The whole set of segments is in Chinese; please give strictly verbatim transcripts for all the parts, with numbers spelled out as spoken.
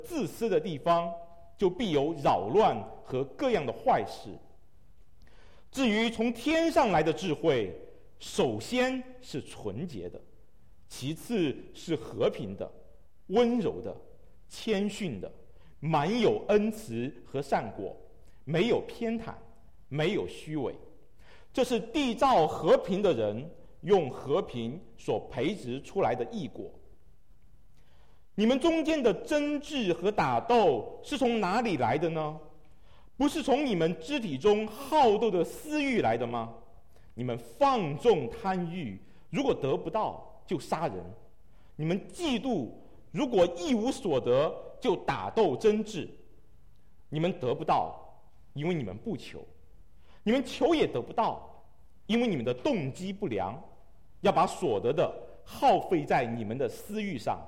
自私的地方，就必有扰乱和各样的坏事。至于从天上来的智慧，首先是纯洁的，其次是和平的、温柔的、谦逊的，满有恩慈和善果，没有偏袒，没有虚伪。这是缔造和平的人用和平所培植出来的义果。你们中间的争执和打斗是从哪里来的呢？不是从你们肢体中好斗的私欲来的吗？你们放纵贪欲，如果得不到就杀人；你们嫉妒，如果一无所得就打斗争执。你们得不到，因为你们不求；你们求也得不到，因为你们的动机不良，要把所得的耗费在你们的私欲上。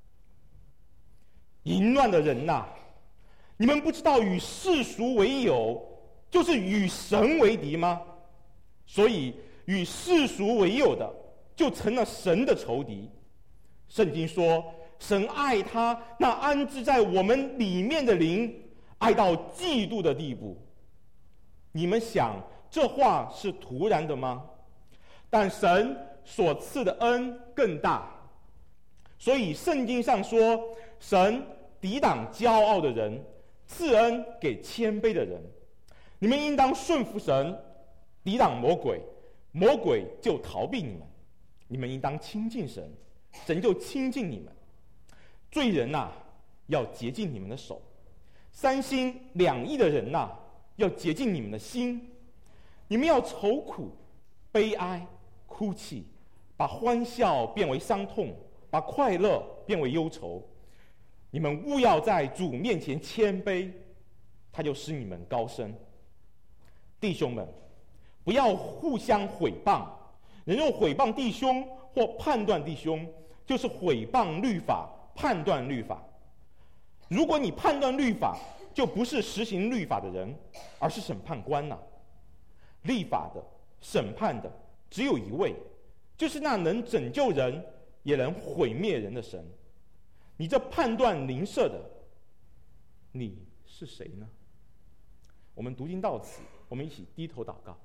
淫乱的人呐、啊，你们不知道与世俗为友，就是与神为敌吗？所以与世俗为友的，就成了神的仇敌。圣经说，神爱他那安置在我们里面的灵，爱到嫉妒的地步。你们想这话是突然的吗？但神所赐的恩更大。所以圣经上说，神抵挡骄傲的人，赐恩给谦卑的人。你们应当顺服神，抵挡魔鬼，魔鬼就逃避你们。你们应当亲近神，神就亲近你们。罪人呐、啊，要洁净你们的手；三心两意的人呐、啊，要洁净你们的心。你们要愁苦、悲哀、哭泣，把欢笑变为伤痛，把快乐变为忧愁。你们务要在主面前谦卑，他就使你们高升。弟兄们，不要互相毁谤。人若毁谤弟兄或判断弟兄，就是毁谤律法、判断律法。如果你判断律法，就不是实行律法的人，而是审判官呐、啊。立法的、审判的，只有一位，就是那能拯救人也能毁灭人的神。你这判断邻舍的，你是谁呢？我们读经到此，我们一起低头祷告。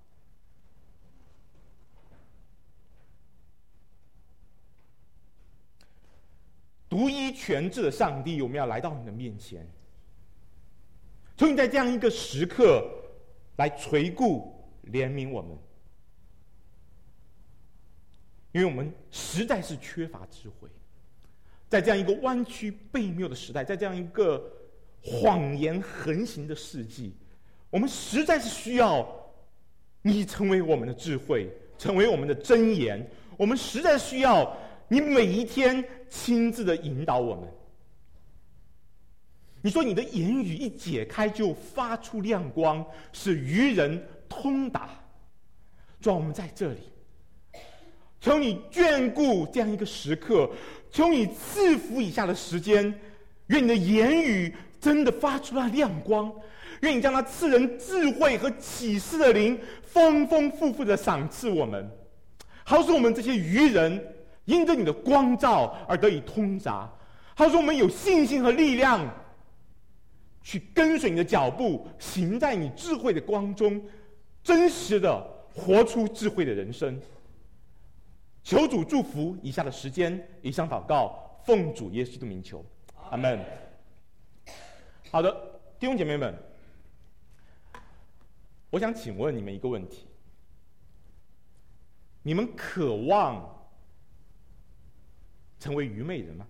独一全智的上帝，我们要来到你的面前，求你在这样一个时刻来垂顾怜悯我们，因为我们实在是缺乏智慧。在这样一个弯曲悖谬的时代，在这样一个谎言横行的世纪，我们实在是需要你成为我们的智慧，成为我们的箴言。我们实在需要你每一天亲自的引导我们。你说你的言语一解开就发出亮光，使愚人通达。主啊，我们在这里，求你眷顾这样一个时刻，求你赐福以下的时间，愿你的言语真的发出了亮光，愿你将那赐人智慧和启示的灵丰丰富富的赏赐我们，好使我们这些愚人因着你的光照而得以通达，好使我们有信心和力量去跟随你的脚步，行在你智慧的光中，真实的活出智慧的人生。求主祝福以下的时间，以上祷告奉主耶稣的名求，阿们。好的，弟兄姐妹们，我想请问你们一个问题：你们渴望成为愚昧人吗？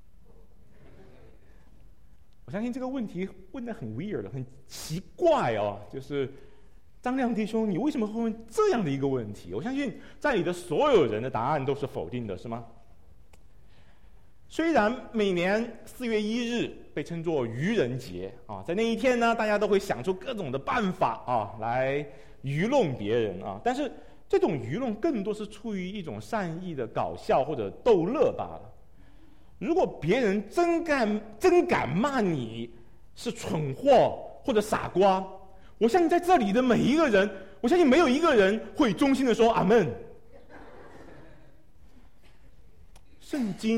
我相信这个问题问得很 weird， 很奇怪哦。就是张亮弟兄，你为什么会问这样的一个问题？我相信在你的所有人的答案都是否定的，是吗？虽然每年四月一日被称作愚人节啊，在那一天呢，大家都会想出各种的办法啊来愚弄别人啊，但是这种愚弄更多是出于一种善意的搞笑或者逗乐罢了。如果别人真敢真敢骂你是蠢货或者傻瓜，我相信在这里的每一个人，我相信没有一个人会衷心的说阿们。圣经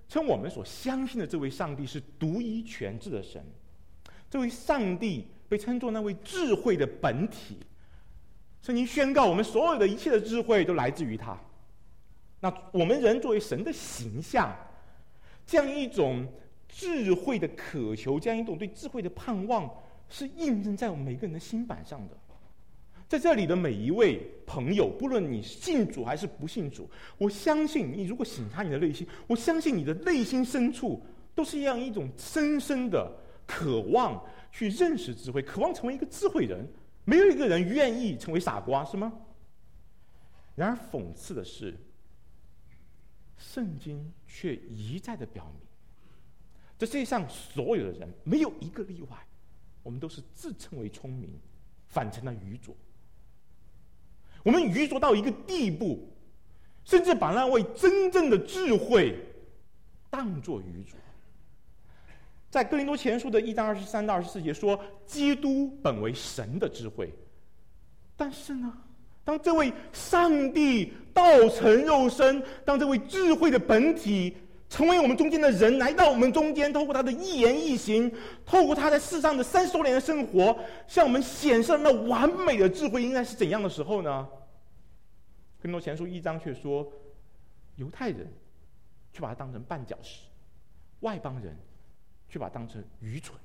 称我们所相信的这位上帝是独一全智的神。这位上帝被称作那位智慧的本体。圣经宣告，我们所有的一切的智慧都来自于他。那我们人作为神的形象，这样一种智慧的渴求，这样一种对智慧的盼望，是印证在我们每个人的心板上的。在这里的每一位朋友，不论你信主还是不信主，我相信你如果省察你的内心，我相信你的内心深处都是这样一种深深的渴望去认识智慧，渴望成为一个智慧人。没有一个人愿意成为傻瓜，是吗？然而讽刺的是，圣经却一再的表明，这世界上所有的人没有一个例外，我们都是自称为聪明，反成了愚拙。我们愚拙到一个地步，甚至把那位真正的智慧当作愚拙。在哥林多前书的一章二十三到二十四节说，基督本为神的智慧。但是呢，当这位上帝道成肉身，当这位智慧的本体成为我们中间的人，来到我们中间，透过他的一言一行，透过他在世上的三十多年的生活，向我们显示那完美的智慧应该是怎样的时候呢？哥林多前书一章却说，犹太人却把它当成绊脚石，外邦人却把它当成愚蠢。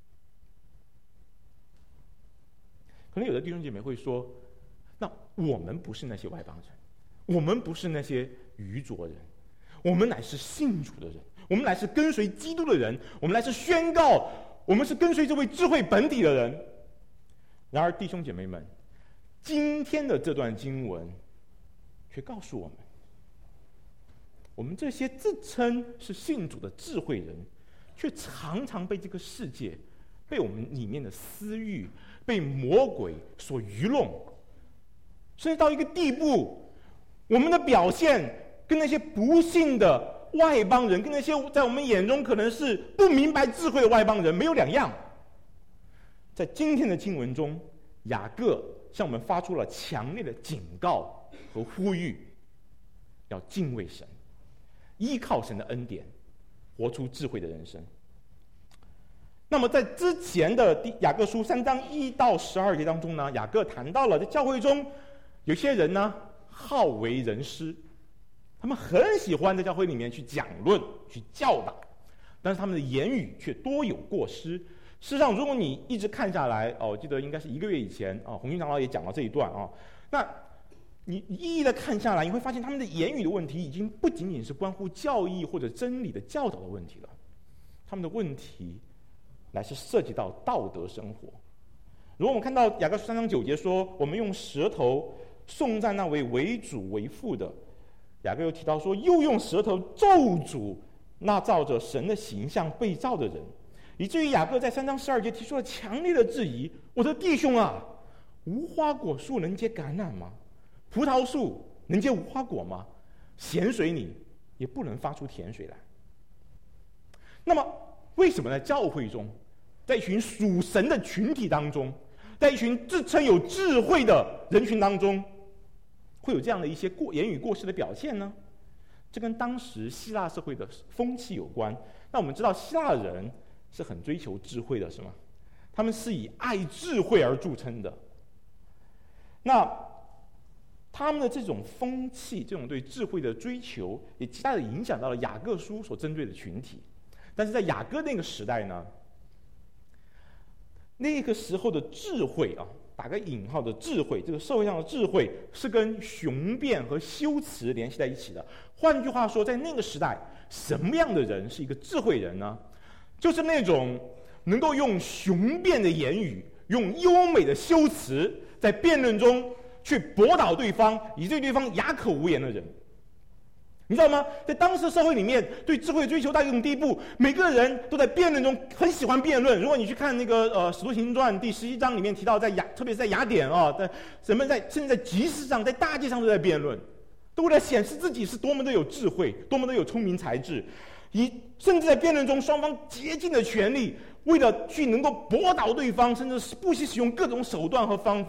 可能有的弟兄姐妹会说，那我们不是那些外邦人，我们不是那些愚拙人，我们乃是信主的人，我们乃是跟随基督的人，我们乃是宣告我们是跟随这位智慧本体的人。然而弟兄姐妹们，今天的这段经文却告诉我们，我们这些自称是信主的智慧人，却常常被这个世界，被我们里面的私欲，被魔鬼所愚弄，甚至到一个地步，我们的表现跟那些不信的外邦人，跟那些在我们眼中可能是不明白智慧的外邦人没有两样。在今天的经文中，雅各向我们发出了强烈的警告和呼吁，要敬畏神，依靠神的恩典，活出智慧的人生。那么在之前的雅各书三章一到十二节当中呢，雅各谈到了在教会中有些人呢好为人师，他们很喜欢在教会里面去讲论、去教导，但是他们的言语却多有过失。事实上，如果你一直看下来，哦，我记得应该是一个月以前啊，洪军长老也讲到这一段啊，那你一一的看下来，你会发现他们的言语的问题已经不仅仅是关乎教义或者真理的教导的问题了，他们的问题乃是涉及到道德生活。如果我们看到雅各书三章九节说，我们用舌头颂赞那位为主为父的，雅各又提到说，又用舌头咒诅那照着神的形象被造的人，以至于雅各在三章十二节提出了强烈的质疑：我的弟兄啊，无花果树能结橄榄吗？葡萄树能结无花果吗？咸水里也不能发出甜水来。那么为什么在教会中，在一群属神的群体当中，在一群自称有智慧的人群当中，会有这样的一些过言语过失的表现呢？这跟当时希腊社会的风气有关。那我们知道希腊人是很追求智慧的，是吗？他们是以爱智慧而著称的。那他们的这种风气，这种对智慧的追求，也极大的影响到了雅各书所针对的群体。但是在雅各那个时代呢，那个时候的智慧啊，打个引号的智慧，这个社会上的智慧是跟雄辩和修辞联系在一起的。换句话说，在那个时代，什么样的人是一个智慧人呢？就是那种能够用雄辩的言语，用优美的修辞，在辩论中去驳倒对方，以至于对方哑口无言的人。你知道吗？在当时社会里面，对智慧追求到一种地步，每个人都在辩论中很喜欢辩论。如果你去看那个呃《使徒行传》第十一章里面提到，在雅，特别是在雅典啊，在人们在甚至在集市上、在大街上都在辩论，都为了显示自己是多么的有智慧，多么的有聪明才智。以甚至在辩论中，双方竭尽了全力，为了去能够驳倒对方，甚至是不惜使用各种手段和方法，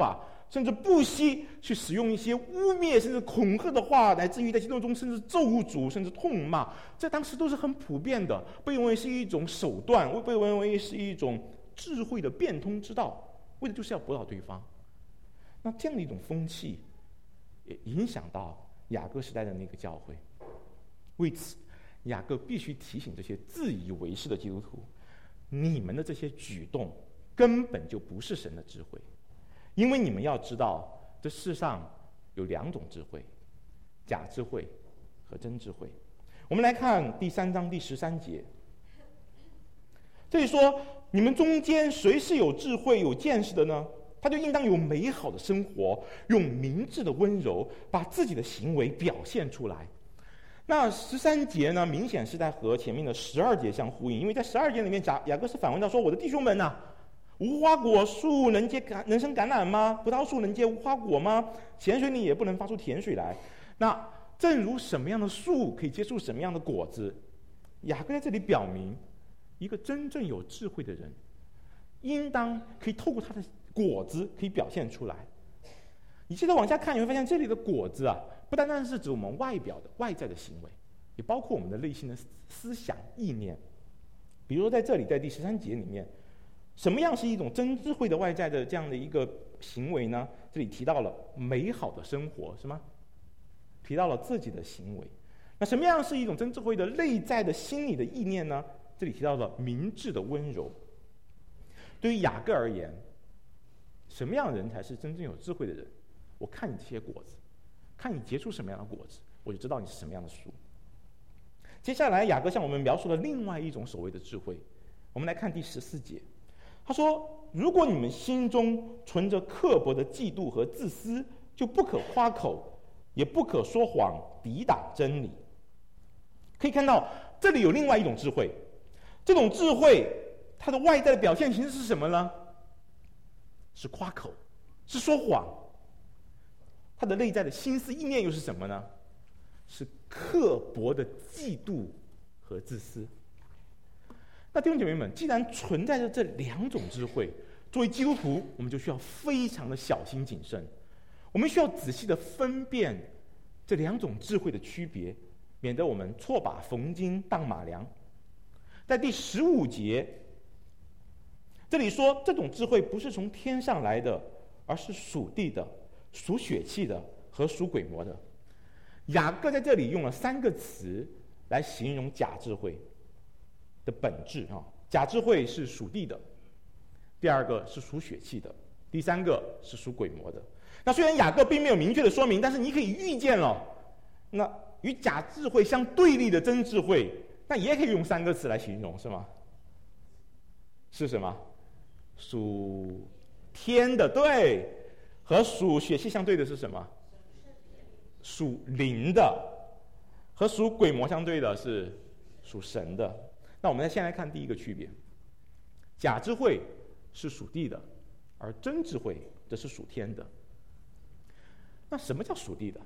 甚至不惜去使用一些污蔑甚至恐吓的话，乃至于在激动中甚至咒诅，甚至痛骂，在当时都是很普遍的，被认为是一种手段，被认为是一种智慧的变通之道，为的就是要驳倒对方。那这样的一种风气也影响到雅各时代的那个教会。为此，雅各必须提醒这些自以为是的基督徒，你们的这些举动根本就不是神的智慧。因为你们要知道，这世上有两种智慧，假智慧和真智慧。我们来看第三章第十三节，这里说，你们中间谁是有智慧有见识的呢？他就应当有美好的生活，用明智的温柔把自己的行为表现出来。那十三节呢，明显是在和前面的十二节相呼应，因为在十二节里面，雅雅各是反问到说：“我的弟兄们呐、啊，无花果树能结橄能生橄榄吗？葡萄树能结无花果吗？咸水里也不能发出甜水来。那正如什么样的树可以结出什么样的果子？”雅各在这里表明，一个真正有智慧的人，应当可以透过他的果子可以表现出来。你接着往下看，你会发现这里的果子啊，不单单是指我们外表的外在的行为，也包括我们的内心的思想意念。比如说在这里，在第十三节里面，什么样是一种真智慧的外在的这样的一个行为呢？这里提到了美好的生活，是吗？提到了自己的行为。那什么样是一种真智慧的内在的心理的意念呢？这里提到了明智的温柔。对于雅各而言，什么样的人才是真正有智慧的人？我看你这些果子，看你结出什么样的果子，我就知道你是什么样的树。接下来，雅各向我们描述了另外一种所谓的智慧。我们来看第十四节，他说：“如果你们心中存着刻薄的嫉妒和自私，就不可夸口，也不可说谎，抵挡真理。”可以看到，这里有另外一种智慧。这种智慧，它的外在的表现形式是什么呢？是夸口，是说谎。它的内在的心思意念又是什么呢？是刻薄的嫉妒和自私。那弟兄姐妹们，既然存在着这两种智慧，作为基督徒，我们就需要非常的小心谨慎。我们需要仔细的分辨这两种智慧的区别，免得我们错把冯金当马良。在第十五节，这里说这种智慧不是从天上来的，而是属地的、属血气的和属鬼魔的。雅各在这里用了三个词来形容假智慧的本质啊。假智慧是属地的，第二个是属血气的，第三个是属鬼魔的。那虽然雅各并没有明确的说明，但是你可以预见了，那与假智慧相对立的真智慧，那也可以用三个词来形容，是吗？是什么？属天的，对，和属血气相对的是什么？属灵的。和属鬼魔相对的是属神的。那我们先来看第一个区别，假智慧是属地的，而真智慧则是属天的。那什么叫属地的？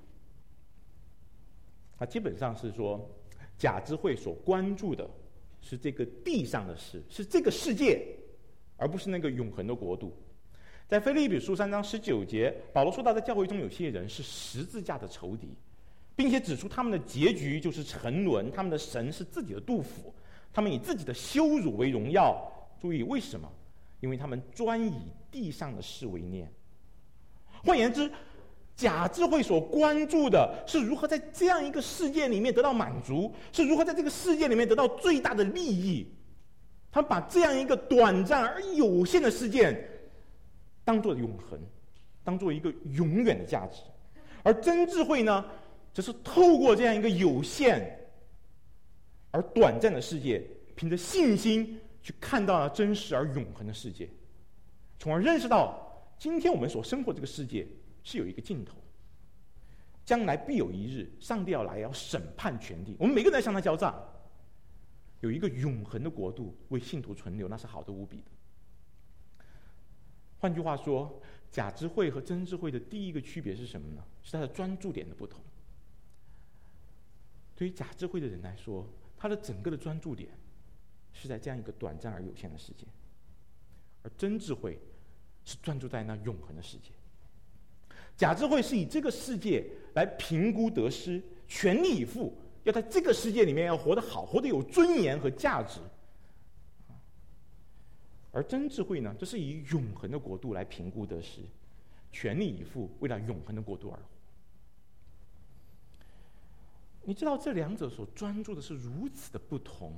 它基本上是说，假智慧所关注的是这个地上的事，是这个世界，而不是那个永恒的国度。在腓立比书三章十九节，保罗说到，在教会中有些人是十字架的仇敌，并且指出他们的结局就是沉沦，他们的神是自己的杜甫，他们以自己的羞辱为荣耀。注意为什么？因为他们专以地上的事为念。换言之，假智慧所关注的是如何在这样一个世界里面得到满足，是如何在这个世界里面得到最大的利益。他们把这样一个短暂而有限的事件当作永恒，当作一个永远的价值。而真智慧呢，则是透过这样一个有限而短暂的世界，凭着信心去看到了真实而永恒的世界，从而认识到今天我们所生活这个世界是有一个尽头，将来必有一日，上帝要来，要审判全地，我们每个人要向他交账，有一个永恒的国度为信徒存留，那是好的无比的。换句话说，假智慧和真智慧的第一个区别是什么呢？是它的专注点的不同。对于假智慧的人来说，他的整个的专注点是在这样一个短暂而有限的世界，而真智慧是专注在那永恒的世界。 假智慧是以这个世界来评估得失，全力以赴，要在这个世界里面要活得好，活得有尊严和价值。而真智慧呢，这是以永恒的国度来评估得失，全力以赴，为了永恒的国度而活。你知道这两者所专注的是如此的不同。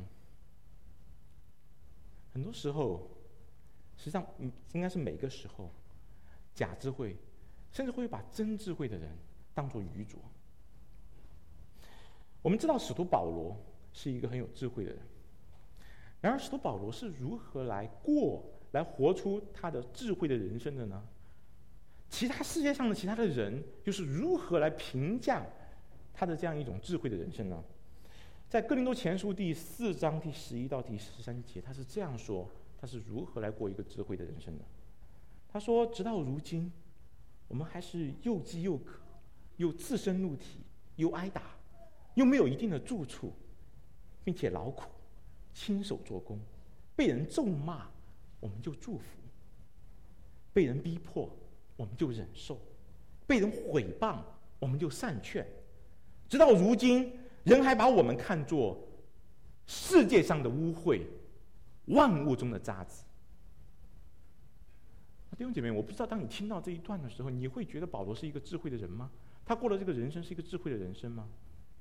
很多时候，实际上应该是每个时候，假智慧甚至会把真智慧的人当作愚拙。我们知道使徒保罗是一个很有智慧的人，然而使徒保罗是如何来过、来活出他的智慧的人生的呢？其他世界上的其他的人又是如何来评价他的这样一种智慧的人生呢？在哥林多前书第四章第十一到第十三节，他是这样说：他是如何来过一个智慧的人生的？他说：“直到如今，我们还是又饥又渴，又自身怒体，又挨打，又没有一定的住处，并且劳苦，亲手做工，被人咒骂，我们就祝福；被人逼迫，我们就忍受；被人毁谤，我们就善劝。直到如今，人还把我们看作世界上的污秽，万物中的渣滓。”弟兄姐妹，我不知道当你听到这一段的时候，你会觉得保罗是一个智慧的人吗？他过的这个人生是一个智慧的人生吗？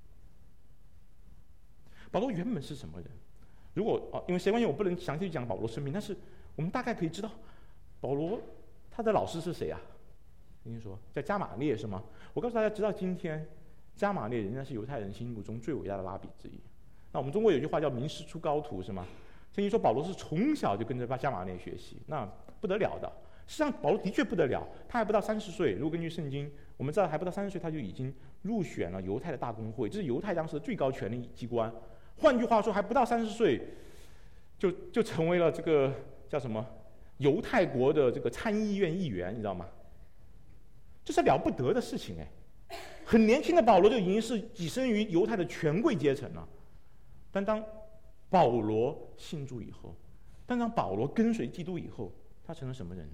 保罗原本是什么人？如果啊，因为时间关系，我不能详细讲保罗生命，但是我们大概可以知道，保罗他的老师是谁啊？您说叫加马列是吗？我告诉大家，直到今天，加马列仍然是犹太人心目中最伟大的拉比之一。那我们中国有句话叫“名师出高徒”，是吗？圣经说保罗是从小就跟着加马列学习，那不得了的。实际上，保罗的确不得了，他还不到三十岁。如果根据圣经，我们知道还不到三十岁，他就已经入选了犹太的大公会，这是犹太当时的最高权力机关。换句话说，还不到三十岁，就就成为了这个叫什么犹太国的这个参议院议员，你知道吗？这是了不得的事情哎！很年轻的保罗就已经是跻身于犹太的权贵阶层了。但当保罗信主以后，但当保罗跟随基督以后，他成了什么人呢？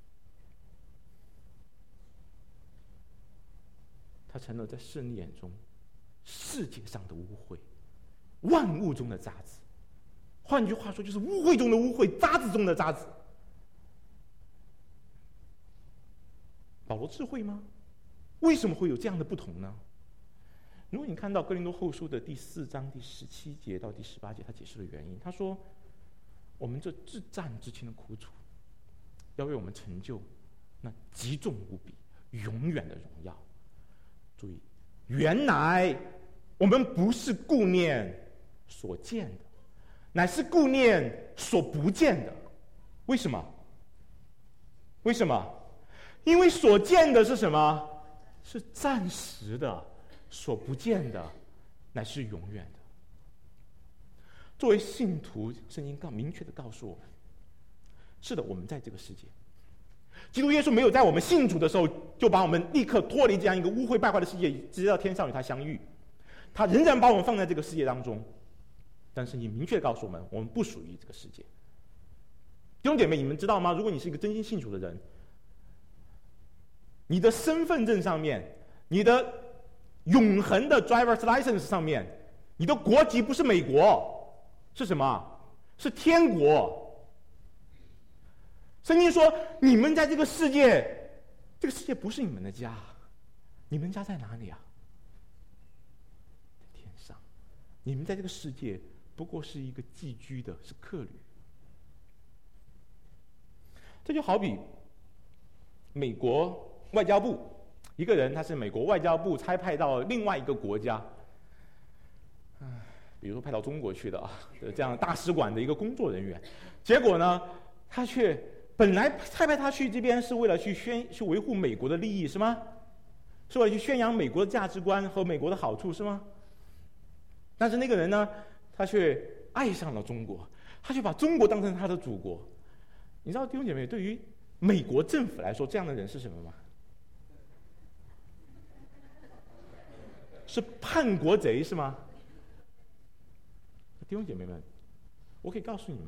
他成了在圣灵眼中世界上的污秽，万物中的渣滓。换句话说，就是污秽中的污秽，渣滓中的渣滓。保罗智慧吗？为什么会有这样的不同呢？如果你看到哥林多后书的第四章第十七节到第十八节，他解释了原因。他说：“我们这至战至轻的苦楚，要为我们成就那极重无比、永远的荣耀。”注意，原来我们不是顾念所见的，乃是顾念所不见的。为什么？为什么？因为所见的是什么？是暂时的，所不见的乃是永远的。作为信徒，圣经告明确的告诉我们：是的，我们在这个世界。基督耶稣没有在我们信主的时候就把我们立刻脱离这样一个污秽败坏的世界，直接到天上与他相遇。他仍然把我们放在这个世界当中，但是你明确告诉我们，我们不属于这个世界。弟兄姐妹，你们知道吗？如果你是一个真心信主的人，你的身份证上面，你的永恒的 driver's license 上面，你的国籍不是美国，是什么？是天国。圣经说，你们在这个世界，这个世界不是你们的家，你们家在哪里啊？在天上。你们在这个世界不过是一个寄居的，是客旅。这就好比美国外交部一个人，他是美国外交部差派到另外一个国家，比如说派到中国去的啊，这样大使馆的一个工作人员，结果呢，他却本来差派他去这边是为了去宣去维护美国的利益是吗？是为了去宣扬美国的价值观和美国的好处是吗？但是那个人呢，他却爱上了中国，他却把中国当成他的祖国。你知道弟兄姐妹，对于美国政府来说，这样的人是什么吗？是叛国贼是吗？弟兄姐妹们，我可以告诉你们，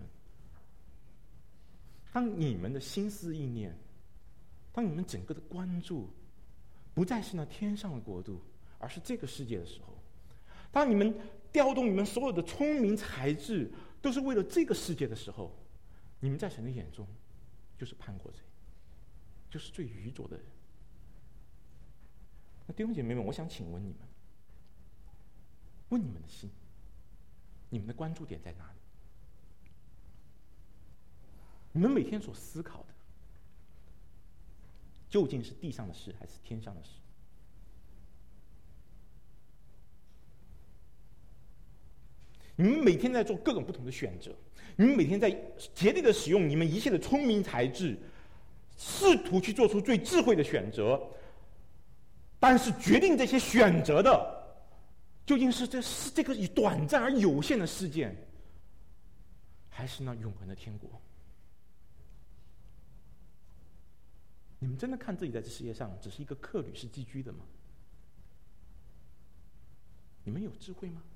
当你们的心思意念，当你们整个的关注不再是那天上的国度，而是这个世界的时候，当你们调动你们所有的聪明才智，都是为了这个世界的时候，你们在神的眼中就是叛国贼，就是最愚拙的人。那弟兄姐妹们，我想请问你们，问你们的心，你们的关注点在哪里？你们每天所思考的，究竟是地上的事还是天上的事？你们每天在做各种不同的选择，你们每天在竭力的使用你们一切的聪明才智，试图去做出最智慧的选择。但是决定这些选择的，究竟是这是这个短暂而有限的事件，还是那永恒的天国？你们真的看自己在这世界上只是一个客旅是寄居的吗？你们有智慧吗？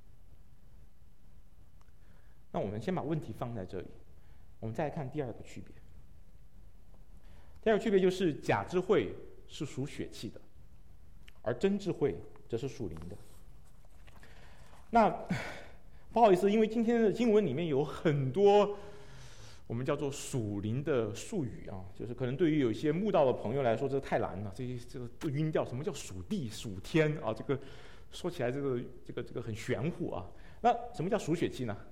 那我们先把问题放在这里，我们再来看第二个区别。第二个区别就是假智慧是属血气的，而真智慧则是属灵的。那不好意思，因为今天的经文里面有很多我们叫做属灵的术语啊，就是可能对于有一些慕道的朋友来说，这个太难了，这些这个都晕掉。什么叫属地、属天啊？这个说起来，这个这个这个很玄乎啊。那什么叫属血气呢？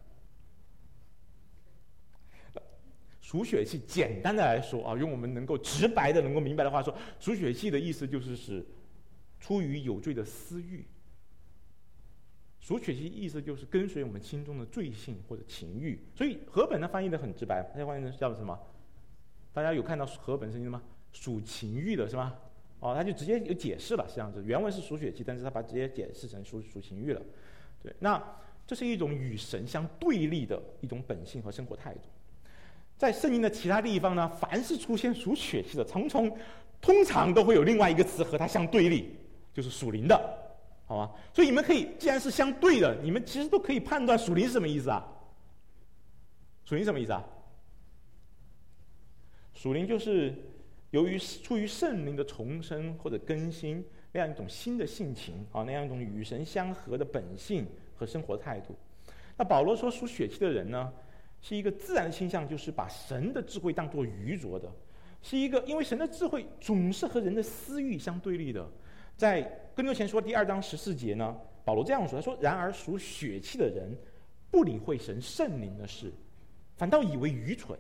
属血气，简单的来说啊，用我们能够直白的、能够明白的话说，属血气的意思就是是出于有罪的私欲。属血气意思就是跟随我们心中的罪性或者情欲。所以和本呢翻译的很直白，它翻译的叫什么？大家有看到和本圣经吗？属情欲的是吗？哦，他就直接有解释了，是这样子。原文是属血气，但是他把直接解释成属属情欲了。对，那这是一种与神相对立的一种本性和生活态度。在圣经的其他地方呢，凡是出现属血气的，通通通常都会有另外一个词和它相对立，就是属灵的，好吗？所以你们可以，既然是相对的，你们其实都可以判断属灵是什么意思啊？属灵什么意思啊？属灵就是由于出于圣灵的重生或者更新，那样一种新的性情啊，那样一种与神相合的本性和生活态度。那保罗说属血气的人呢，是一个自然的倾向，就是把神的智慧当作愚拙的，是一个因为神的智慧总是和人的私欲相对立的。在哥林多前书第二章十四节呢，保罗这样说，他说：“然而属血气的人不领会神圣灵的事，反倒以为愚蠢，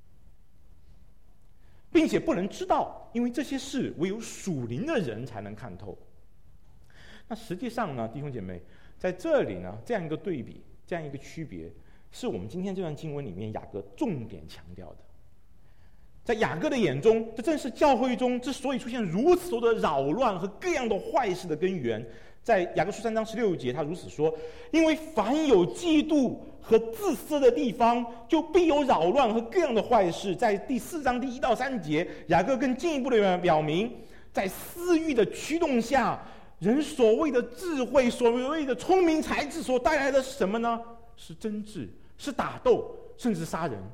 并且不能知道，因为这些事唯有属灵的人才能看透。”那实际上呢，弟兄姐妹，在这里呢，这样一个对比，这样一个区别，是我们今天这段经文里面雅各重点强调的。在雅各的眼中，这正是教会中之所以出现如此多的扰乱和各样的坏事的根源。在雅各书三章十六节，他如此说：“因为凡有嫉妒和自私的地方，就必有扰乱和各样的坏事。”在第四章第一到三节，雅各更进一步的表明，在私欲的驱动下，人所谓的智慧、所谓的聪明才智所带来的是什么呢？是争执，是打斗，甚至杀人。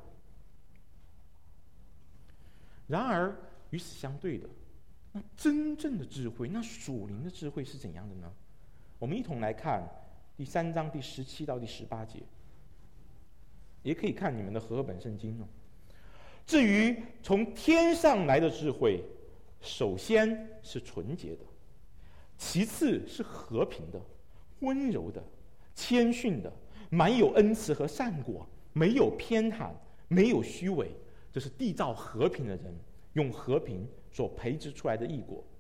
然而与此相对的，那真正的智慧，那属灵的智慧是怎样的呢？我们一同来看第三章第十七到第十八节，也可以看你们的和合本圣经哦。至于从天上来的智慧，首先是纯洁的，其次是和平的、温柔的、谦逊的，满有恩慈和善果，没有偏袒，没有虚伪。这是缔造和平的人用和平所培植出来的义果。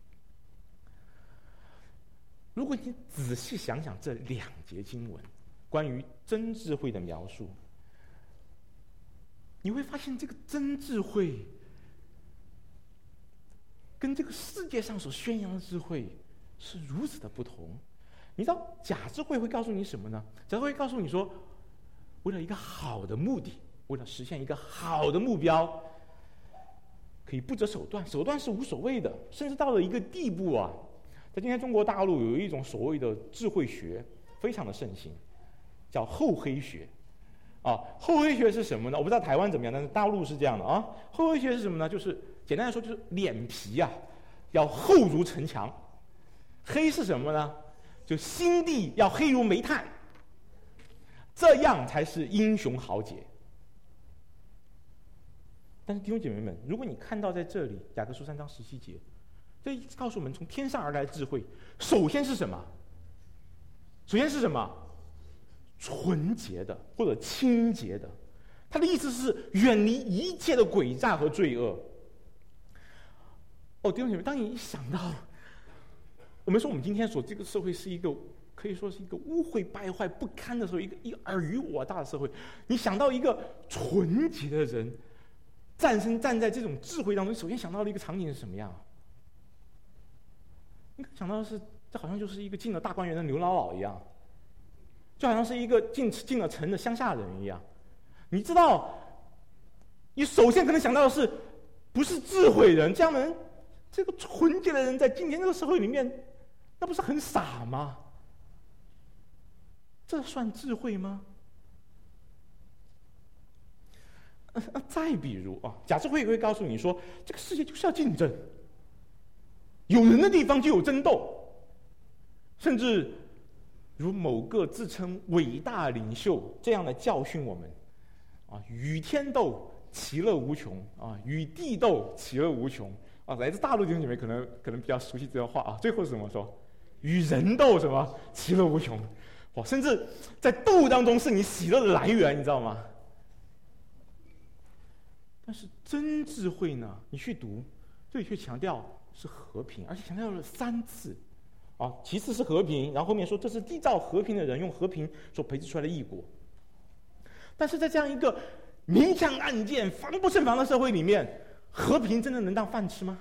如果你仔细想想这两节经文关于真智慧的描述，你会发现这个真智慧跟这个世界上所宣扬的智慧是如此的不同。你知道假智慧会告诉你什么呢？假智慧会告诉你说，为了一个好的目的，为了实现一个好的目标，可以不择手段，手段是无所谓的，甚至到了一个地步啊，在今天中国大陆有一种所谓的智慧学非常的盛行，叫厚黑学啊。厚黑学是什么呢？我不知道台湾怎么样，但是大陆是这样的啊。厚黑学是什么呢？就是简单来说，就是脸皮啊， 要厚如城墙。黑是什么呢？就心地要黑如煤炭，这样才是英雄豪杰。但是弟兄姐妹们，如果你看到在这里雅各书三章十七节，这告诉我们从天上而来的智慧，首先是什么？首先是什么？纯洁的或者清洁的。他的意思是远离一切的诡诈和罪恶。哦，弟兄姐妹，当你一想到我们说我们今天所这个社会是一个可以说是一个污秽败坏不堪的时候，一个一个尔虞我诈的社会，你想到一个纯洁的人战胜站在这种智慧当中，你首先想到的一个场景是什么样？你想到的是，这好像就是一个进了大观园的刘姥姥一样，就好像是一个进进了城的乡下人一样。你知道，你首先可能想到的是，不是智慧人，这样的人，这个纯洁的人，在今天这个社会里面，那不是很傻吗？这算智慧吗？呃、再比如啊，假设会会告诉你说，这个世界就是要竞争，有人的地方就有争斗，甚至如某个自称伟大领袖这样的教训我们啊，与天斗，其乐无穷啊，与地斗，其乐无穷啊。来自大陆弟兄姐妹可能可能比较熟悉这段话啊。最后是怎么说？与人斗什么？其乐无穷。哇，甚至在斗当中是你喜乐的来源，你知道吗？但是真智慧呢？你去读，这里却强调是和平，而且强调了三次。啊，其次是和平，然后后面说这是缔造和平的人用和平所培植出来的义果。但是在这样一个明枪暗箭、防不胜防的社会里面，和平真的能当饭吃吗？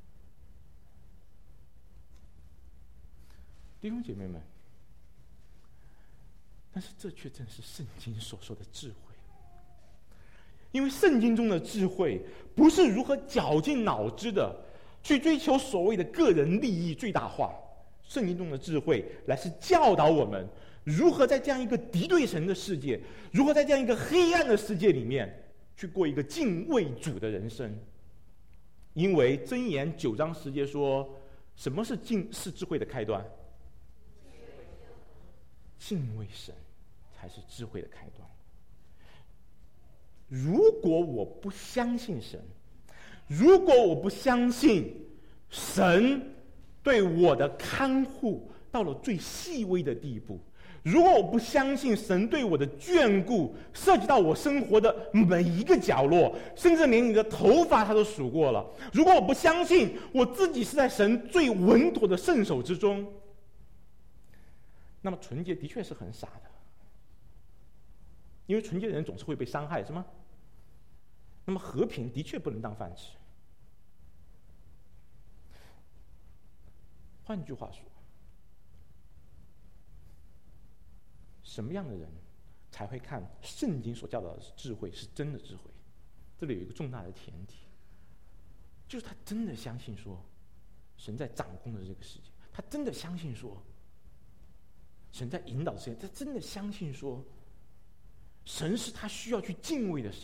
弟兄姐妹们，但是这却正是圣经所说的智慧。因为圣经中的智慧不是如何绞尽脑汁的去追求所谓的个人利益最大化，圣经中的智慧来是教导我们如何在这样一个敌对神的世界，如何在这样一个黑暗的世界里面去过一个敬畏主的人生。因为箴言九章十节说，什么是敬是智慧的开端？敬畏神才是智慧的开端。如果我不相信神，如果我不相信神对我的看护到了最细微的地步，如果我不相信神对我的眷顾涉及到我生活的每一个角落，甚至连你的头发他都数过了，如果我不相信我自己是在神最稳妥的圣手之中，那么纯洁的确是很傻的。因为纯洁的人总是会被伤害，是吗？那么和平的确不能当饭吃。换句话说，什么样的人才会看圣经所教导的智慧是真的智慧？这里有一个重大的前提，就是他真的相信说神在掌控着这个世界，他真的相信说神在引导世界，他真的相信说神是他需要去敬畏的神。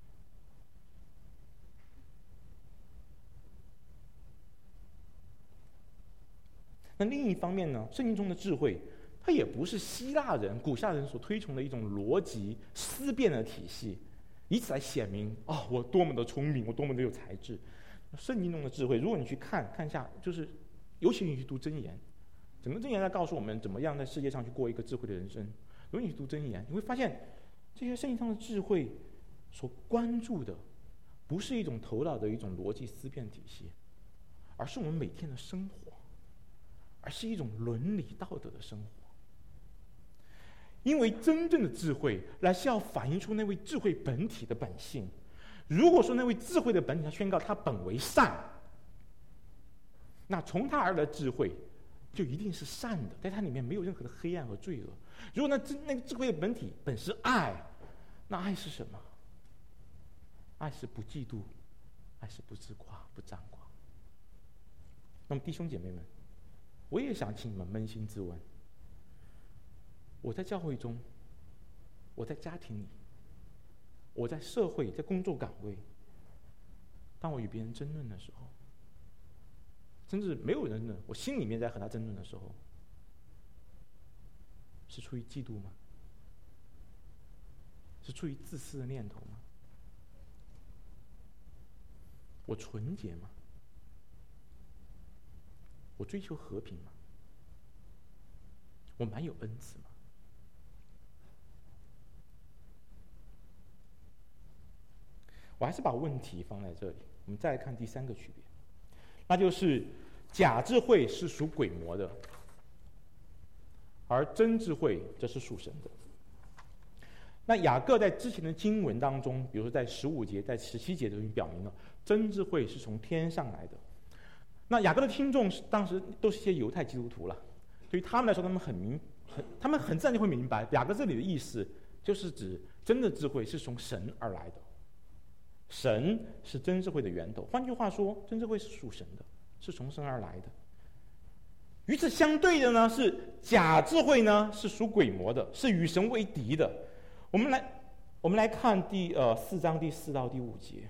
那另一方面呢，圣经中的智慧它也不是希腊人古希腊人所推崇的一种逻辑思辨的体系，以此来显明哦，我多么的聪明，我多么的有才智。圣经中的智慧，如果你去看看一下，就是尤其你去读箴言，整个箴言在告诉我们怎么样在世界上去过一个智慧的人生。如果你去读箴言，你会发现这些圣经上的智慧所关注的不是一种头脑的一种逻辑思辨体系，而是我们每天的生活，而是一种伦理道德的生活。因为真正的智慧来是要反映出那位智慧本体的本性。如果说那位智慧的本体他宣告他本为善，那从他而来的智慧就一定是善的，在它里面没有任何的黑暗和罪恶。如果那智那个智慧的本体本是爱，那爱是什么？爱是不嫉妒，爱是不自夸不张狂。那么弟兄姐妹们，我也想请你们扪心自问，我在教会中，我在家庭里，我在社会，在工作岗位，当我与别人争论的时候， 甚至没有人呢，我心里面在和他争论的时候，是出于嫉妒吗？是出于自私的念头吗？我纯洁吗？我追求和平吗？我蛮有恩慈吗？我还是把问题放在这里。我们再来看第三个区别，那就是假智慧是属鬼魔的，而真智慧则是属神的。那雅各在之前的经文当中，比如说在十五节、在十七节都已经表明了，真智慧是从天上来的。那雅各的听众当时都是一些犹太基督徒了，对于他们来说，他们很明，很他们很自然就会明白，雅各这里的意思就是指真的智慧是从神而来的，神是真智慧的源头。换句话说，真智慧是属神的，是从神而来的。与此相对的呢，是假智慧呢，是属鬼魔的，是与神为敌的。我们来，我们来看第呃四章第四到第五节。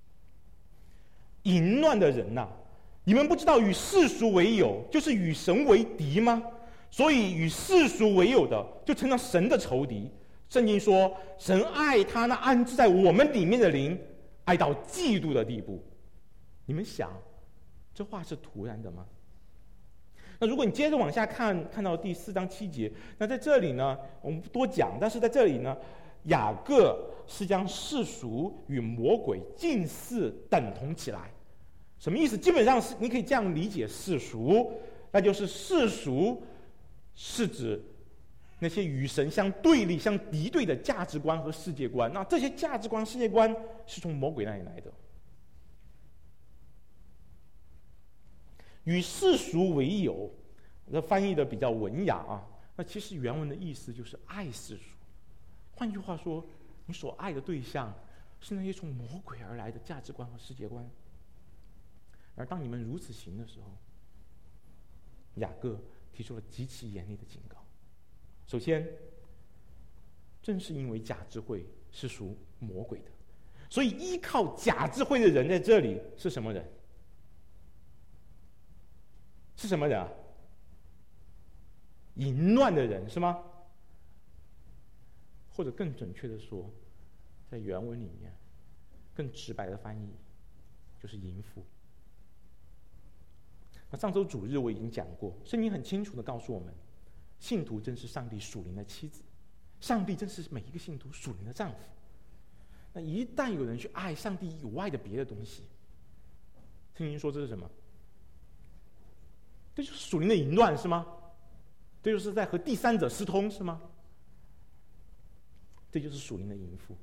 淫乱的人呐、啊，你们不知道与世俗为友，就是与神为敌吗？所以与世俗为友的，就成了神的仇敌。圣经说，神爱他那安置在我们里面的灵，爱到嫉妒的地步。你们想，这话是突然的吗？那如果你接着往下看，看到第四章七节，那在这里呢，我们不多讲，但是在这里呢，雅各是将世俗与魔鬼近似等同起来。什么意思？基本上是你可以这样理解世俗，那就是世俗是指那些与神相对立、相敌对的价值观和世界观。那这些价值观、世界观是从魔鬼那里来的。与世俗为友，这翻译的比较文雅啊。那其实原文的意思就是爱世俗。换句话说，你所爱的对象是那些从魔鬼而来的价值观和世界观。而当你们如此行的时候，雅各提出了极其严厉的警告。首先，正是因为假智慧是属魔鬼的，所以依靠假智慧的人在这里是什么人？是什么人啊？淫乱的人是吗？或者更准确的说，在原文里面更直白的翻译就是淫妇。那上周主日我已经讲过，圣经很清楚的告诉我们，信徒正是上帝属灵的妻子，上帝正是每一个信徒属灵的丈夫。那一旦有人去爱上帝以外的别的东西，圣经说这是什么？这就是属灵的淫乱是吗？这就是在和第三者私通是吗？这就是属灵的淫妇。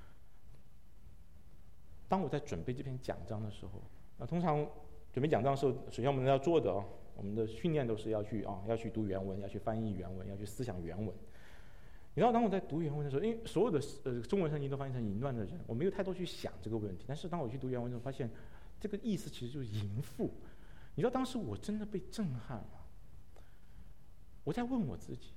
当我在准备这篇讲章的时候，那通常准备讲章的时候，首先我们要做的，我们的训练都是要去啊，要去读原文，要去翻译原文，要去思想原文。你知道，当我在读原文的时候，因为所有的呃中文圣经都翻译成淫乱的人，我没有太多去想这个问题。但是当我去读原文的时候，发现这个意思其实就是淫妇。你知道，当时我真的被震撼了。我在问我自己，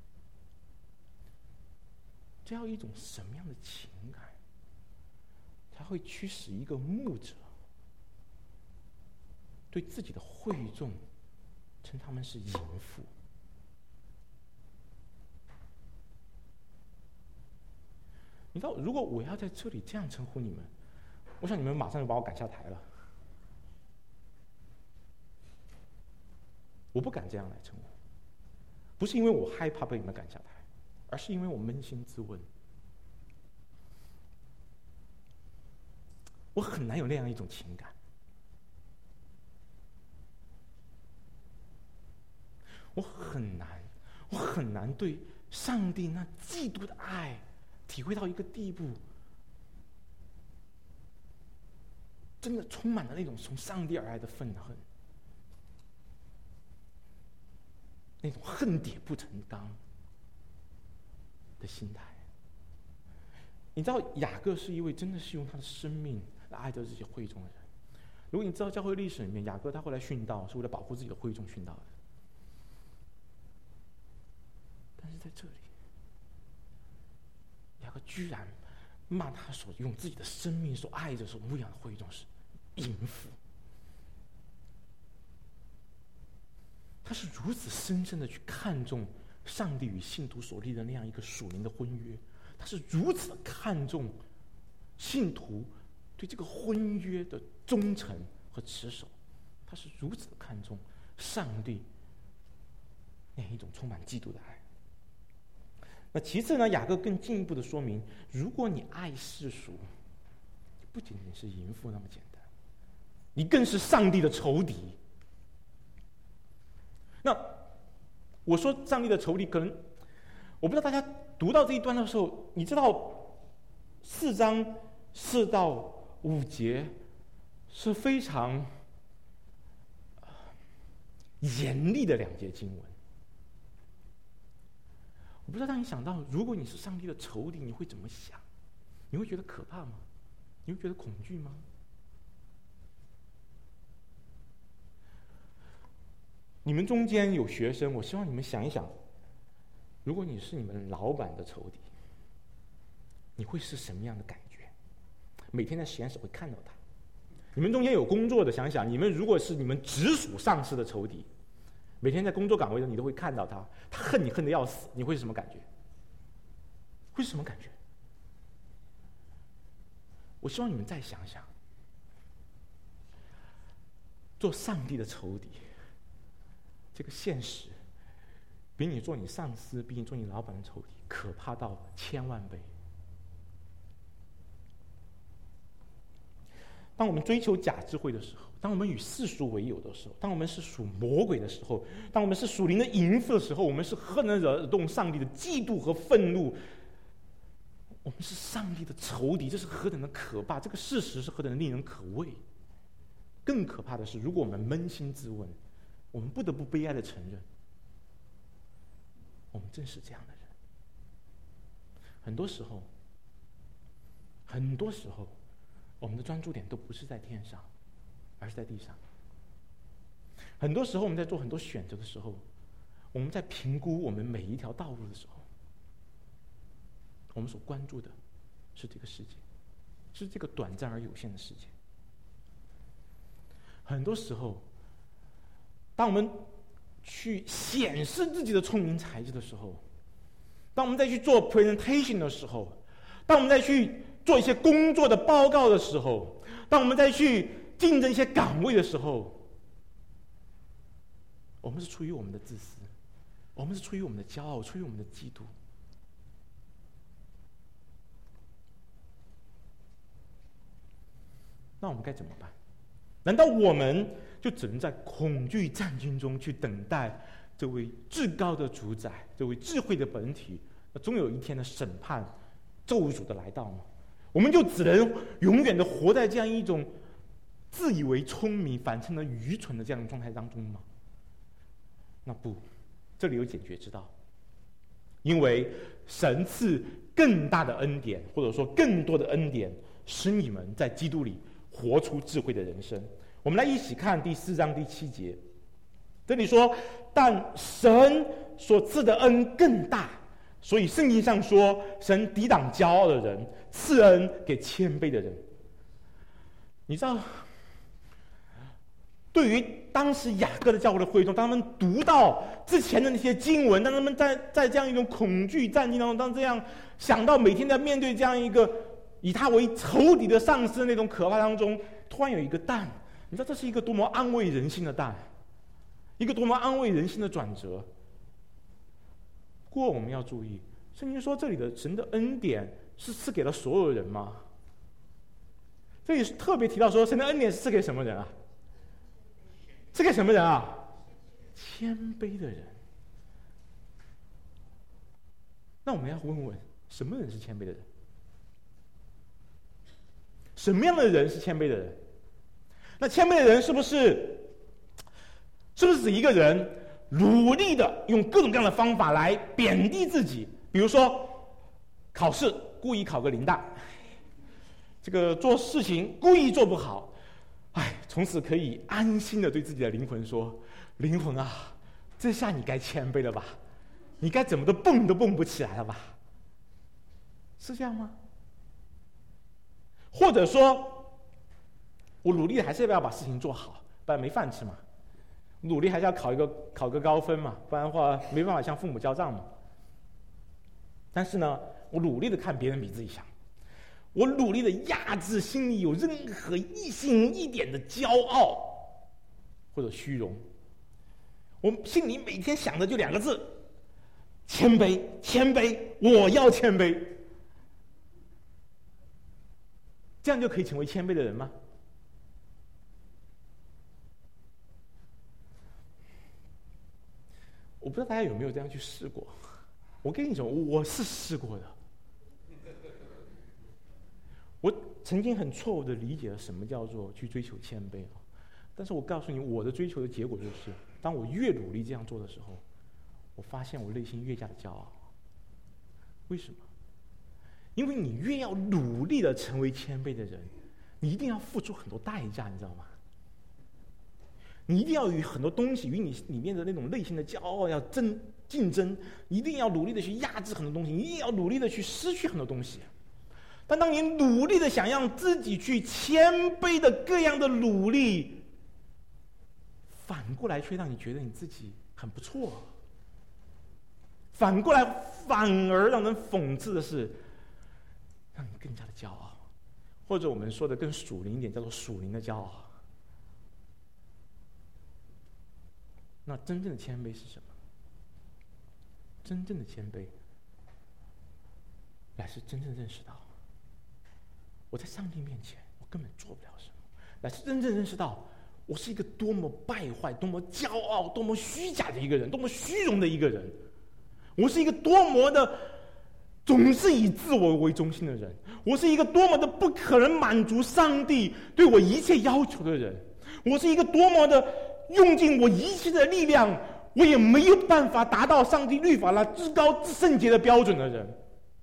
这要一种什么样的情感，才会驱使一个牧者对自己的会众称他们是淫妇？你知道，如果我要在这里这样称呼你们，我想你们马上就把我赶下台了。我不敢这样来称呼，不是因为我害怕被你们赶下台，而是因为我扪心自问，我很难有那样一种情感。我很难，我很难对上帝那嫉妒的爱体会到一个地步，真的充满了那种从上帝而来的愤恨，那种恨铁不成钢的心态。你知道，雅各是一位真的是用他的生命来爱着这些会众的人。如果你知道教会历史里面，雅各他后来殉道是为了保护自己的会众殉道的，但是在这里，雅各居然骂他所用自己的生命所爱着、所牧养的会众是淫妇。 他是如此深深的去看重上帝与信徒所立的那样一个属灵的婚约，他是如此的看重信徒对这个婚约的忠诚和持守，他是如此的看重上帝那样一种充满嫉妒的爱。那其次呢，雅各更进一步的说明，如果你爱世俗，不仅仅是淫妇那么简单，你更是上帝的仇敌。那我说上帝的仇敌，可能我不知道大家读到这一段的时候，你知道四章四到五节是非常严厉的两节经文。我不知道当你想到如果你是上帝的仇敌，你会怎么想？你会觉得可怕吗？你会觉得恐惧吗？你们中间有学生，我希望你们想一想，如果你是你们老板的仇敌，你会是什么样的感觉？每天在实验室会看到他。你们中间有工作的，想想你们如果是你们直属上司的仇敌，每天在工作岗位上你都会看到他，他恨你恨得要死，你会是什么感觉？会是什么感觉？我希望你们再想想，做上帝的仇敌，这个现实比你做你上司，比你做你老板的仇敌可怕到千万倍。当我们追求假智慧的时候，当我们与世俗为友的时候，当我们是属魔鬼的时候，当我们是属灵的淫妇的时候，我们是何能惹动上帝的嫉妒和愤怒？我们是上帝的仇敌，这是何等的可怕！这个事实是何等的令人可畏。更可怕的是，如果我们扪心自问，我们不得不悲哀的承认，我们正是这样的人。很多时候，很多时候，我们的专注点都不是在天上，而是在地上。很多时候，我们在做很多选择的时候，我们在评估我们每一条道路的时候，我们所关注的是这个世界，是这个短暂而有限的世界。很多时候，当我们去显示自己的聪明才智的时候，当我们再去做 presentation 的时候，当我们再去做一些工作的报告的时候，当我们再去竞争一些岗位的时候，我们是出于我们的自私，我们是出于我们的骄傲，出于我们的嫉妒。那我们该怎么办？难道我们就只能在恐惧战军中去等待这位至高的主宰，这位智慧的本体，终有一天的审判咒诅的来到吗？我们就只能永远的活在这样一种自以为聪明反成了愚蠢的这样的状态当中吗？那不，这里有解决之道。因为神赐更大的恩典，或者说更多的恩典，使你们在基督里活出智慧的人生。我们来一起看第四章第七节，这里说：但神所赐的恩更大，所以圣经上说，神抵挡骄傲的人，赐恩给谦卑的人。你知道，对于当时雅各的教会的会众，当他们读到之前的那些经文，当他们在在这样一种恐惧战境当中，当这样想到每天在面对这样一个以他为仇敌的上司的那种可怕当中，突然有一个但，你知道这是一个多么安慰人心的但，一个多么安慰人心的转折。不过我们要注意，圣经说这里的神的恩典是赐给了所有人吗？这里特别提到说，神的恩典是赐给什么人啊？赐给什么人啊？谦卑的人。那我们要问问，什么人是谦卑的人？什么样的人是谦卑的人？那谦卑的人是不是是不是指一个人努力的用各种各样的方法来贬低自己？比如说考试故意考个零蛋，这个做事情故意做不好，哎，从此可以安心的对自己的灵魂说：灵魂啊，这下你该谦卑了吧？你该怎么都蹦都蹦不起来了吧？是这样吗？或者说，我努力还是要把事情做好，不然没饭吃嘛。 努力还是要考一个考个高分嘛，不然的话没办法向父母交账嘛。但是呢，我努力的看别人比自己强，我努力的压制心里有任何一星一点的骄傲或者虚荣。我心里每天想的就两个字：谦卑，谦卑，我要谦卑。这样就可以成为谦卑的人吗？我不知道大家有没有这样去试过。我跟你说，我是试过的。我曾经很错误的理解了什么叫做去追求谦卑啊，但是我告诉你，我的追求的结果就是，当我越努力这样做的时候，我发现我内心越加的骄傲。为什么？因为你越要努力的成为谦卑的人，你一定要付出很多代价，你知道吗？你一定要与很多东西，与你里面的那种内心的骄傲要争竞争，一定要努力的去压制很多东西，一定要努力的去失去很多东西。但当你努力的想让自己去谦卑的各样的努力，反过来却让你觉得你自己很不错，反过来反而让人讽刺的是，让你更加的骄傲，或者我们说的更属灵一点，叫做属灵的骄傲。那真正的谦卑是什么？真正的谦卑，乃是真正认识到，我在上帝面前，我根本做不了什么；乃是真正认识到，我是一个多么败坏、多么骄傲、多么虚假的一个人，多么虚荣的一个人。我是一个多么的总是以自我为中心的人。我是一个多么的不可能满足上帝对我一切要求的人。我是一个多么的用尽我一切的力量，我也没有办法达到上帝律法那至高至圣洁的标准的人。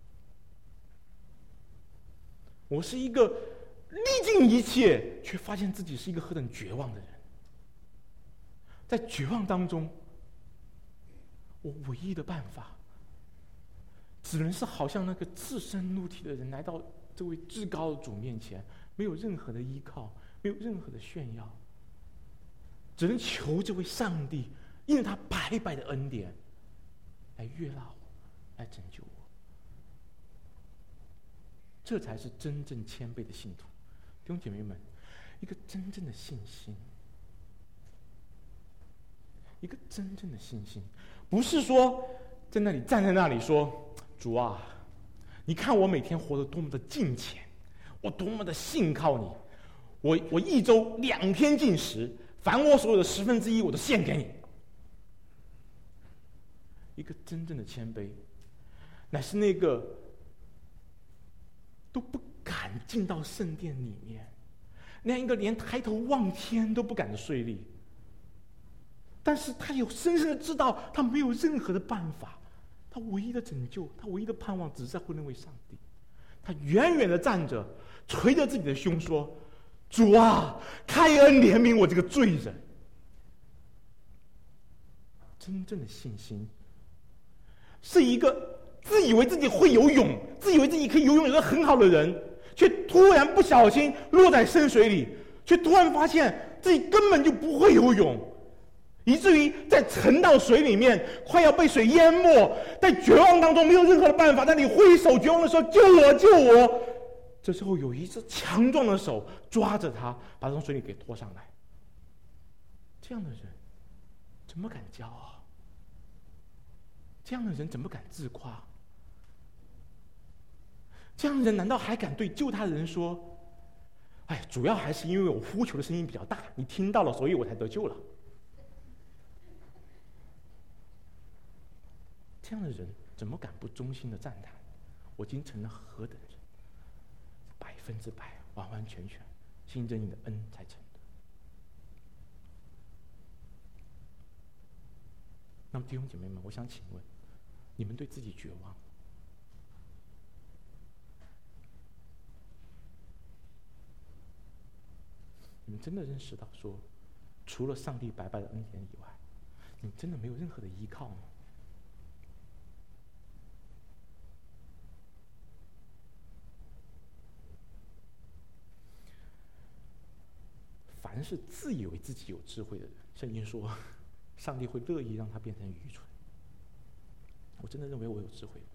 我是一个历尽一切，却发现自己是一个何等绝望的人。在绝望当中，我唯一的办法，只能是好像那个赤身露体的人来到这位至高的主面前，没有任何的依靠，没有任何的炫耀，只能求这位上帝因为他白白的恩典来悦纳我，来拯救我。这才是真正谦卑的信徒。弟兄姐妹们，一个真正的信心，一个真正的信心，不是说在那里站在那里说，主啊，你看我每天活得多么的敬虔，我多么的信靠你，我我一周两天进食，凡我所有的十分之一我都献给你。一个真正的谦卑，乃是那个都不敢进到圣殿里面，那样一个连抬头望天都不敢的税吏，但是他有深深的知道，他没有任何的办法，他唯一的拯救，他唯一的盼望，只在乎那位上帝。他远远的站着，捶着自己的胸说：“主啊，开恩怜悯我这个罪人。”真正的信心，是一个自以为自己会游泳，自以为自己可以游泳有个很好的人，却突然不小心落在深水里，却突然发现自己根本就不会游泳，以至于在沉到水里面，快要被水淹没，在绝望当中没有任何的办法，在你挥手绝望的时候，救我，救我！这时候有一只强壮的手抓着他，把他从水里给拖上来。这样的人怎么敢骄傲？这样的人怎么敢自夸？这样的人难道还敢对救他的人说：“哎，主要还是因为我呼求的声音比较大，你听到了，所以我才得救了。”这样的人怎么敢不衷心的赞叹？我今成了何等人，百分之百，完完全全，信着你的恩才成的。那么弟兄姐妹们，我想请问，你们对自己绝望？你们真的认识到说，除了上帝白白的恩典以外，你们真的没有任何的依靠吗？ 凡是自以为自己有智慧的人，圣经说，上帝会乐意让他变成愚蠢。我真的认为我有智慧吗？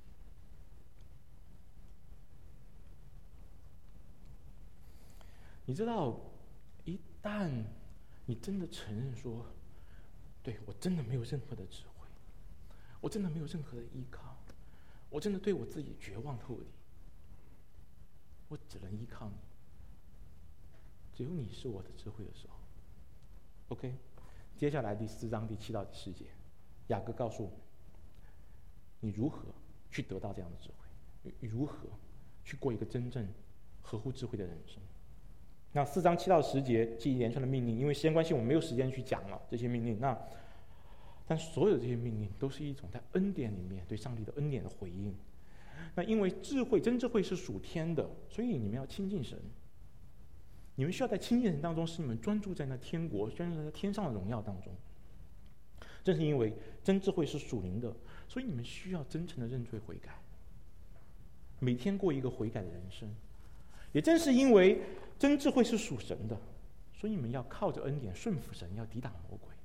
你知道，一旦你真的承认说，对，我真的没有任何的智慧，我真的没有任何的依靠，我真的对我自己绝望透顶，我只能依靠你，只有你是我的智慧的时候 ，OK。接下来第四章第七到第十节，雅各告诉我们，你如何去得到这样的智慧，你如何去过一个真正合乎智慧的人生。那四章七到十节是一连串的命令，因为时间关系，我们没有时间去讲了这些命令。那，但所有这些命令都是一种在恩典里面对上帝的恩典的回应。那因为智慧，真智慧是属天的，所以你们要亲近神。你们需要在亲近神当中，使你们专注在那天国、专注在天上的荣耀当中。正是因为真智慧是属灵的，所以你们需要真诚的认罪悔改，每天过一个悔改的人生。也正是因为真智慧是属神的，所以你们要靠着恩典顺服神，要抵挡魔鬼。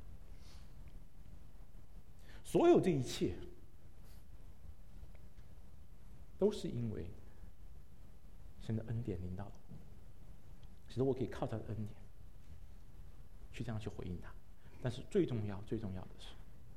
所有这一切，都是因为神的恩典领导我，使得我可以靠他的恩典去这样去回应他。但是最重要、最重要的是，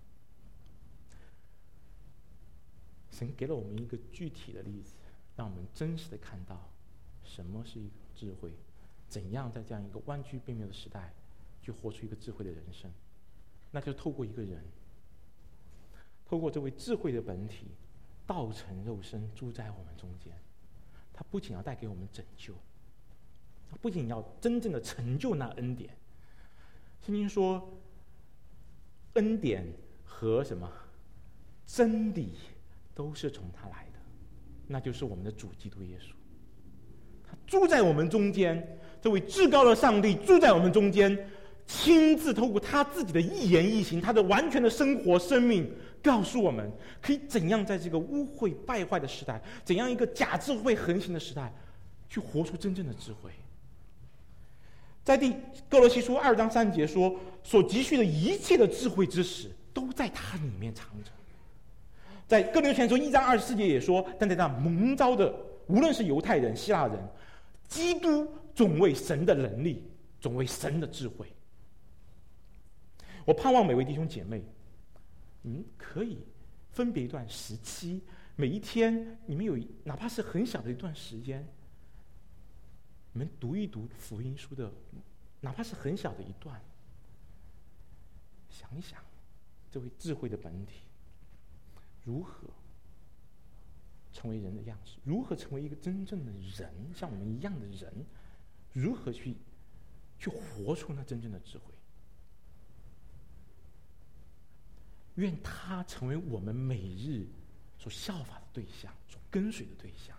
神给了我们一个具体的例子，让我们真实的看到什么是一种智慧，怎样在这样一个弯曲变谬的时代，去活出一个智慧的人生。那就透过一个人，透过这位智慧的本体，道成肉身，住在我们中间。他不仅要带给我们拯救，他不仅要真正的成就那恩典。圣经说，恩典和什么真理都是从他来的，那就是我们的主基督耶稣。他住在我们中间，这位至高的上帝住在我们中间，亲自透过他自己的一言一行，他的完全的生活生命，告诉我们可以怎样在这个污秽败坏的时代，怎样一个假智慧横行的时代，去活出真正的智慧。在第哥罗西书二章三节说，所积蓄的一切的智慧之识，都在他里面藏着。在哥林多前书一章二十四节也说，但在那蒙召的，无论是犹太人、希腊人，基督总为神的能力，总为神的智慧。我盼望每位弟兄姐妹，你们可以分别一段时期，每一天你们有哪怕是很小的一段时间，你们读一读福音书的，哪怕是很小的一段，想一想这位智慧的本体如何成为人的样式，如何成为一个真正的人，像我们一样的人，如何去去活出那真正的智慧。愿他成为我们每日所效法的对象，所跟随的对象。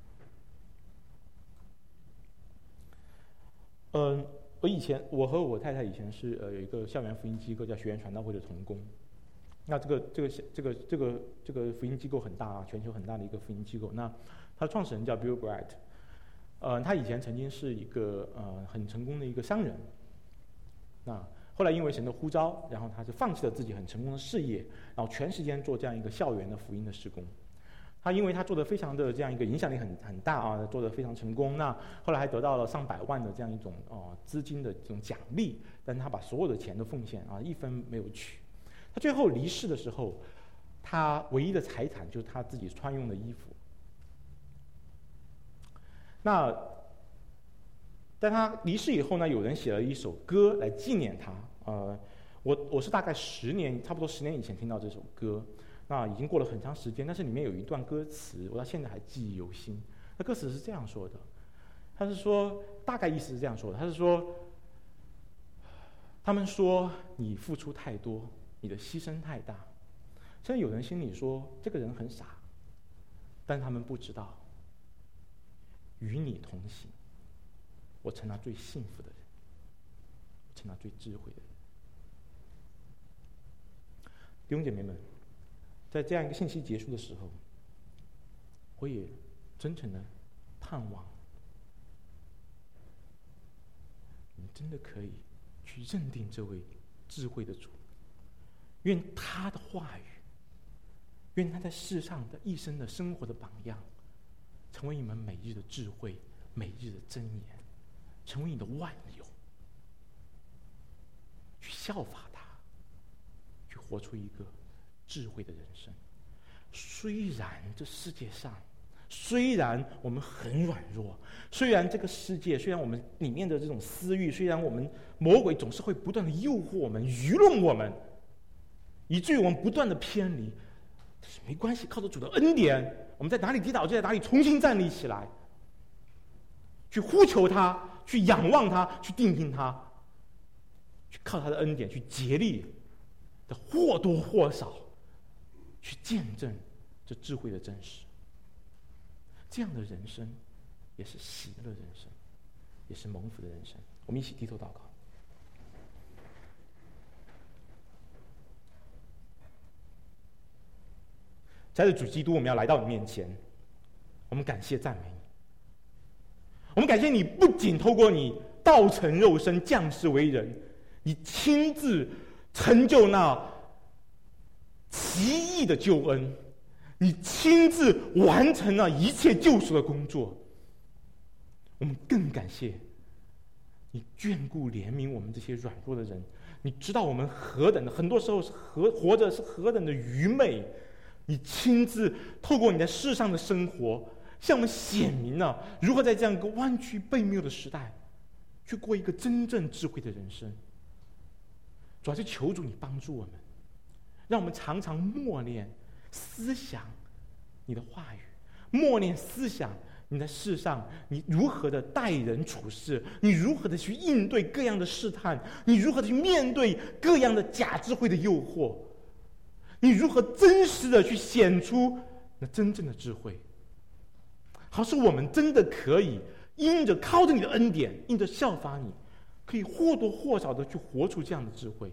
嗯，我以前我和我太太以前是呃有一个校园福音机构叫学园传道会的同工。那这个这个这个这个这个福音机构很大啊，全球很大的一个福音机构。那他的创始人叫 Bill Bright， 呃，他以前曾经是一个呃很成功的一个商人。那后来因为神的呼召，然后他就放弃了自己很成功的事业，然后全时间做这样一个校园的福音的事工。他因为他做的非常的这样一个影响力很很大啊，做的非常成功。那后来还得到了上百万的这样一种哦、呃、资金的这种奖励，但是他把所有的钱都奉献啊，一分没有取。他最后离世的时候，他唯一的财产就是他自己穿用的衣服。那在他离世以后呢，有人写了一首歌来纪念他。呃，我我是大概十年，差不多十年以前听到这首歌，那已经过了很长时间，但是里面有一段歌词，我到现在还记忆犹新。那歌词是这样说的，他是说，大概意思是这样说的，他是说，他们说你付出太多，你的牺牲太大，甚至有人心里说这个人很傻，但他们不知道，与你同行，我成了最幸福的人，我成了最智慧的人。弟兄姐妹们，在这样一个信息结束的时候，我也真诚的盼望你真的可以去认定这位智慧的主。愿他的话语，愿他在世上的一生的生活的榜样，成为你们每日的智慧，每日的箴言，成为你的万有，去效法他，去活出一个智慧的人生。虽然这世界上，虽然我们很软弱，虽然这个世界，虽然我们里面的这种私欲，虽然我们魔鬼总是会不断的诱惑我们、愚弄我们，以至于我们不断的偏离，但是没关系，靠着主的恩典，我们在哪里跌倒就在哪里重新站立起来，去呼求他，去仰望他，去定睛他，去靠他的恩典去竭力的或多或少去见证这智慧的真实。这样的人生也是喜乐人生，也是蒙福的人生。我们一起低头祷告。在这主基督，我们要来到你面前，我们感谢赞美你。我们感谢你，不仅透过你道成肉身降世为人，你亲自成就那奇异的救恩，你亲自完成了一切救赎的工作。我们更感谢你眷顾怜悯我们这些软弱的人。你知道我们何等的，很多时候是何活着是何等的愚昧，你亲自透过你在世上的生活，向我们显明了如何在这样一个弯曲悖谬的时代，去过一个真正智慧的人生。主要是求主你帮助我们，让我们常常默念思想你的话语，默念思想你在世上你如何的待人处事，你如何的去应对各样的试探，你如何的去面对各样的假智慧的诱惑，你如何真实的去显出那真正的智慧，好使我们真的可以因着靠着你的恩典，因着效法你，可以或多或少的去活出这样的智慧，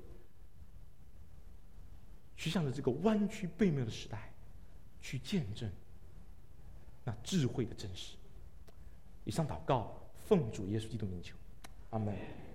去向着这个弯曲悖谬的时代去见证那智慧的真实。以上祷告奉主耶稣基督名求，阿们。